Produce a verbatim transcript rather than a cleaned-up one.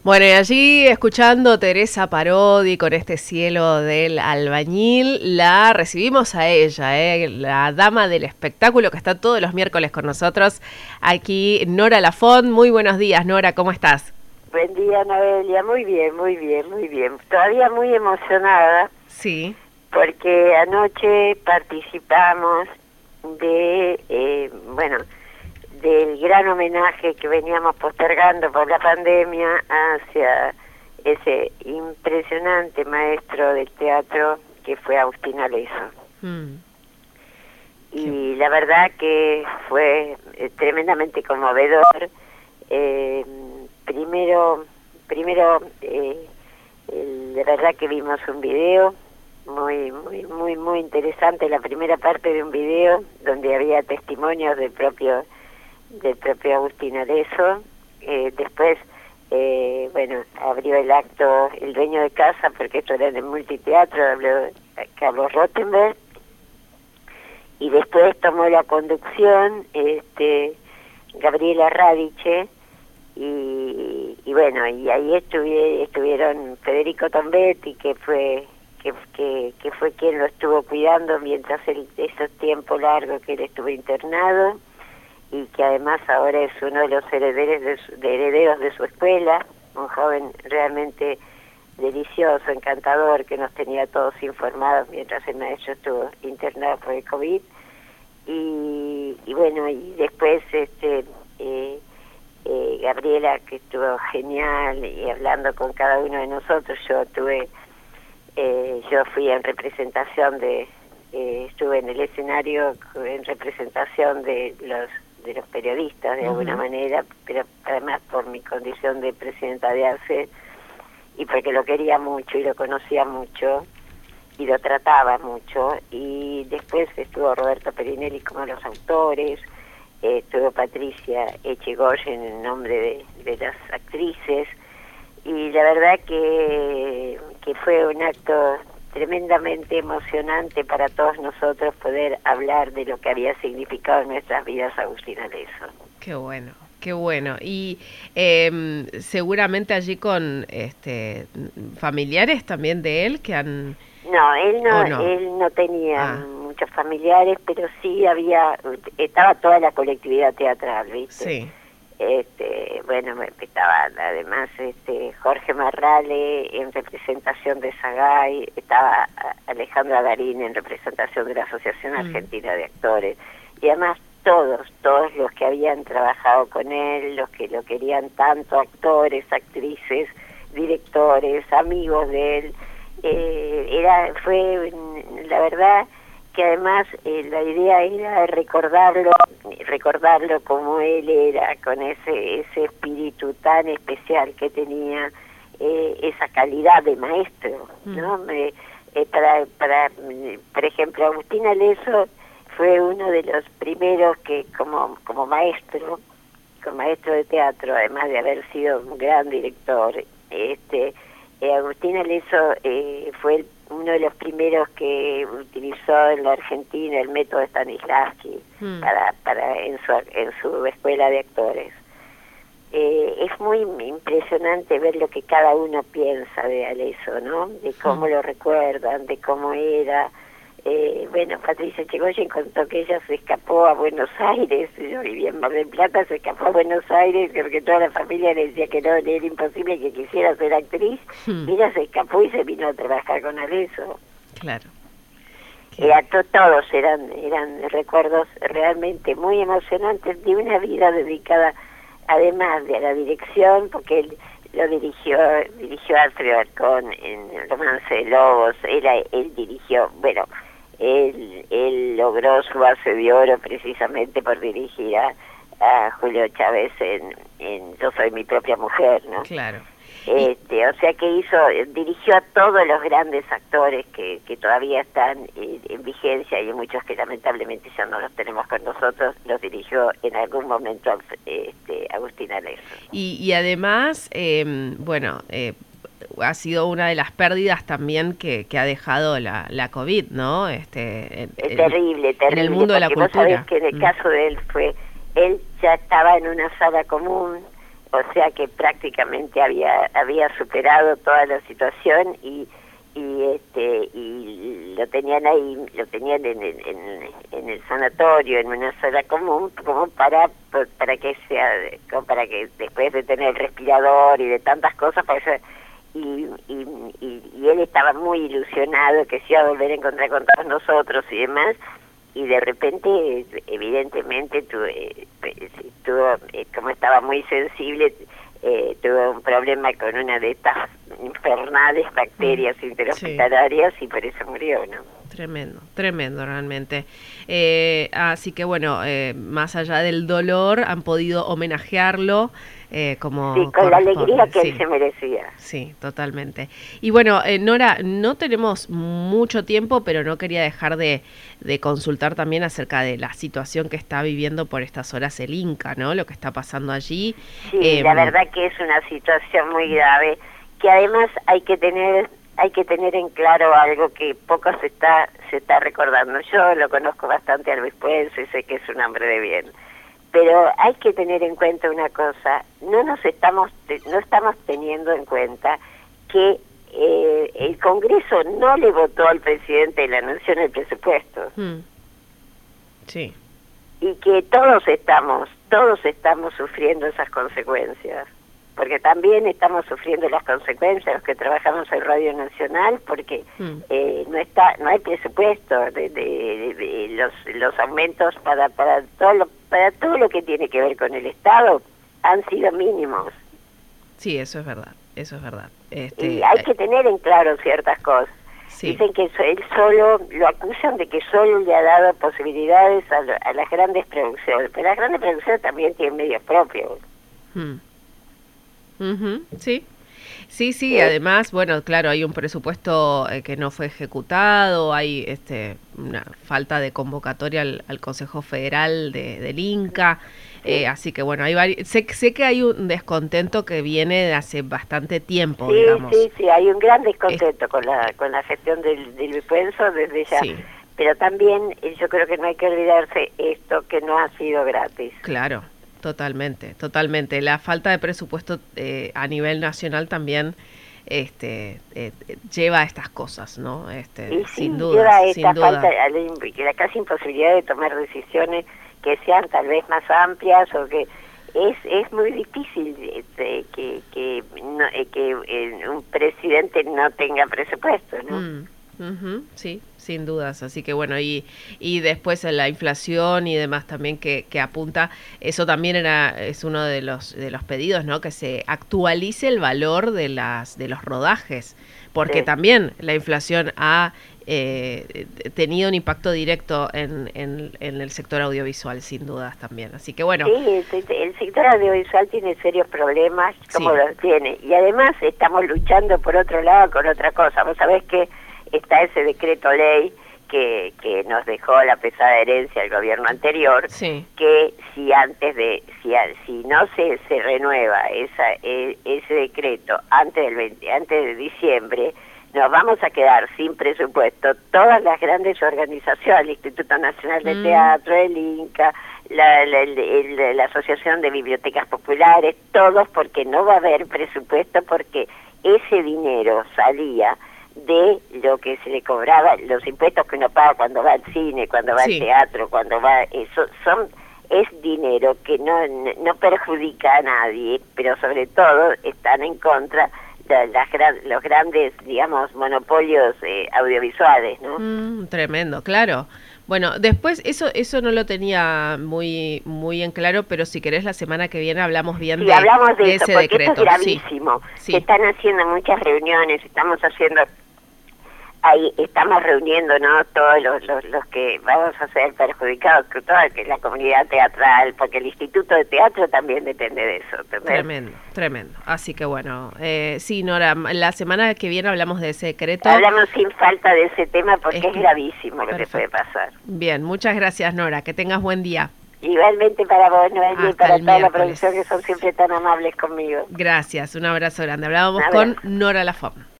Bueno, y allí escuchando Teresa Parodi con este cielo del albañil, la recibimos a ella, eh, la dama del espectáculo que está todos los miércoles con nosotros, aquí Nora Lafont. Muy buenos días, Nora, ¿cómo estás? Buen día, Noelia. Muy bien, muy bien, muy bien. Todavía muy emocionada. Sí. Porque anoche participamos de, eh, bueno, del gran homenaje que veníamos postergando por la pandemia hacia ese impresionante maestro del teatro que fue Agustín Aleso. Mm. Y la verdad que fue eh, tremendamente conmovedor. Eh, primero, primero, eh, el, la verdad que vimos un video muy, muy, muy, muy interesante, la primera parte de un video donde había testimonios del propio del propio Agustín Aleso. Eh, después, eh, bueno, abrió el acto el dueño de casa, porque esto era en el multiteatro, habló Carlos Rottenberg, y después tomó la conducción este Gabriela Radice, y, y bueno, y ahí estuvi, estuvieron Federico Tombetti, que fue que, que, que fue quien lo estuvo cuidando mientras el, esos tiempos largos que él estuvo internado, y que además ahora es uno de los herederos de, su, de herederos de su escuela, un joven realmente delicioso, encantador, que nos tenía todos informados mientras el maestro estuvo internado por el COVID. Y, y bueno, y después este eh, eh, Gabriela, que estuvo genial, y hablando con cada uno de nosotros. Yo tuve, eh, yo fui en representación de, eh, estuve en el escenario en representación de los de los periodistas, de uh-huh. alguna manera, pero además por mi condición de presidenta de A R C E, y porque lo quería mucho y lo conocía mucho y lo trataba mucho. Y después estuvo Roberto Perinelli como los autores, eh, estuvo Patricia Echegoyen en nombre de, de las actrices, y la verdad que, que fue un acto tremendamente emocionante para todos nosotros poder hablar de lo que había significado en nuestras vidas Agustín Aleso. Qué bueno, qué bueno. Y eh, seguramente allí con este familiares también de él que han... No, él no, no? él no tenía ah. muchos familiares, pero sí había, estaba toda la colectividad teatral, ¿viste? Sí. Este, bueno, estaba además este Jorge Marrale en representación de Sagay, estaba Alejandra Darín en representación de la Asociación mm. Argentina de Actores, y además todos, todos los que habían trabajado con él, los que lo querían tanto, actores, actrices, directores, amigos de él. Eh, era, fue, la verdad que además eh, la idea era recordarlo, recordarlo como él era, con ese ese espíritu tan especial que tenía, eh, esa calidad de maestro, ¿no? Mm. Eh, eh, para, para, por ejemplo, Agustín Aleso fue uno de los primeros que, como, como maestro, como maestro de teatro, además de haber sido un gran director, este, eh, Agustín Aleso eh, fue el uno de los primeros que utilizó en la Argentina el método Stanislavski mm. para para en su en su escuela de actores. Eh, es muy impresionante ver lo que cada uno piensa de Aleso, ¿no? De cómo mm. lo recuerdan, de cómo era. Eh, bueno, Patricia Echegoyen contó que ella se escapó a Buenos Aires, yo vivía en Mar del Plata, se escapó a Buenos Aires porque toda la familia le decía que no, le era imposible, que quisiera ser actriz, hmm. y ella se escapó y se vino a trabajar con Aleso. Claro. Eh, a to todos eran, eran recuerdos realmente muy emocionantes de una vida dedicada, además de la dirección, porque él lo dirigió, dirigió a Alfredo Arcón en El Romance de Lobos, él, él dirigió, bueno, Él, él logró su base de oro precisamente por dirigir a, a Julio Chávez en, en Yo soy mi propia mujer, ¿no? Claro. Este, o sea que hizo, dirigió a todos los grandes actores que, que todavía están en, en vigencia, y muchos que lamentablemente ya no los tenemos con nosotros, los dirigió en algún momento este, Agustín Aleso. Y, y además, eh, bueno, eh, ha sido una de las pérdidas también que, que ha dejado la, la COVID, ¿no? Este, en, es terrible, terrible. En el mundo de la cultura. Vos sabés que en el mm. caso de él fue, él ya estaba en una sala común, o sea que prácticamente había había superado toda la situación y y este y lo tenían ahí, lo tenían en, en, en, en el sanatorio, en una sala común, como para para que sea, como para que después de tener el respirador y de tantas cosas, pues, y, y, y, y él estaba muy ilusionado que se iba a volver a encontrar con todos nosotros y demás, y de repente, evidentemente, tuvo, tuvo como estaba muy sensible, eh, tuvo un problema con una de estas infernales bacterias mm, interhospitalarias, sí. Y por eso murió, ¿no? Tremendo, tremendo realmente. Eh, así que bueno, eh, más allá del dolor, han podido homenajearlo eh, como sí, con la alegría que sí. Él se merecía. Sí, totalmente. Y bueno, eh, Nora, no tenemos mucho tiempo, pero no quería dejar de, de consultar también acerca de la situación que está viviendo por estas horas el Inca, ¿no? Lo que está pasando allí. Sí, eh, la verdad que es una situación muy grave, que además hay que tener hay que tener en claro algo que poco se está se está recordando. Yo lo conozco bastante al obispo y sé que es un hombre de bien, pero hay que tener en cuenta una cosa: no nos estamos no estamos teniendo en cuenta que eh, el Congreso no le votó al presidente de la Nación el presupuesto. Mm. Sí. Y que todos estamos todos estamos sufriendo esas consecuencias, porque también estamos sufriendo las consecuencias los que trabajamos en Radio Nacional, porque mm. eh, no está no hay presupuesto de, de, de, de los los aumentos para para todo lo, para todo lo que tiene que ver con el Estado han sido mínimos. Sí, eso es verdad, eso es verdad. Este, y hay que tener en claro ciertas cosas. Sí. Dicen que él solo, lo acusan de que solo le ha dado posibilidades a, lo, a las grandes producciones, pero las grandes producciones también tienen medios propios. Mm. Uh-huh, sí, sí, sí, además, bueno, claro, hay un presupuesto eh, que no fue ejecutado, hay este una falta de convocatoria al, al Consejo Federal de, del Inca, sí. eh, así que bueno, hay vari- sé, sé que hay un descontento que viene de hace bastante tiempo, sí, digamos. Sí, sí, hay un gran descontento es... con la con la gestión del, del Vipuenzo desde ya, sí. Pero también eh, yo creo que no hay que olvidarse esto, que no ha sido gratis. Claro. Totalmente, totalmente. La falta de presupuesto eh, a nivel nacional también este, eh, lleva a estas cosas, ¿no? Este, y sí, sin duda. Lleva a esta sin duda. falta, a la, la casi imposibilidad de tomar decisiones que sean tal vez más amplias, o que es es muy difícil este, que que, no, eh, que eh, un presidente no tenga presupuesto, ¿no? Mm. Uh-huh, sí, sin dudas. Así que bueno, y y después la inflación y demás también que, que apunta, eso también era es uno de los de los pedidos, ¿no? Que se actualice el valor de las de los rodajes, porque sí. También la inflación ha eh, tenido un impacto directo en, en, en el sector audiovisual, sin dudas también. Así que bueno. Sí, el, el sector audiovisual tiene serios problemas, como sí. Los tiene, y además estamos luchando por otro lado con otra cosa. Vos sabés que está ese decreto ley que, que nos dejó la pesada herencia del gobierno anterior, sí. Que si antes de si si no se se renueva esa e, ese decreto antes del veinte, antes de diciembre, nos vamos a quedar sin presupuesto todas las grandes organizaciones, el Instituto Nacional de mm. Teatro, el Inca, la, la, el, el, la Asociación de Bibliotecas Populares, todos, porque no va a haber presupuesto, porque ese dinero salía de lo que se le cobraba, los impuestos que uno paga cuando va al cine, cuando va sí. al teatro, cuando va, eso son es dinero que no no perjudica a nadie, pero sobre todo están en contra de las gran, los grandes, digamos, monopolios eh, audiovisuales, ¿no? Mm, tremendo, claro. Bueno, después eso eso no lo tenía muy muy en claro, pero si querés la semana que viene hablamos bien sí, de, hablamos de, de eso, ese porque decreto. Esto es gravísimo. Sí, Se sí. están haciendo muchas reuniones, estamos haciendo ahí estamos reuniéndonos todos los, los, los que vamos a ser perjudicados, que toda que la comunidad teatral, porque el Instituto de Teatro también depende de eso. ¿Entendés? Tremendo, tremendo. Así que bueno, eh, sí, Nora, la semana que viene hablamos de ese decreto. Hablamos sin falta de ese tema porque es, es gravísimo lo perfecto. Que puede pasar. Bien, muchas gracias, Nora, que tengas buen día. Igualmente para vos, Noelia, y para toda la producción que son siempre tan amables conmigo. Gracias, un abrazo grande. Hablábamos con Nora Lafont.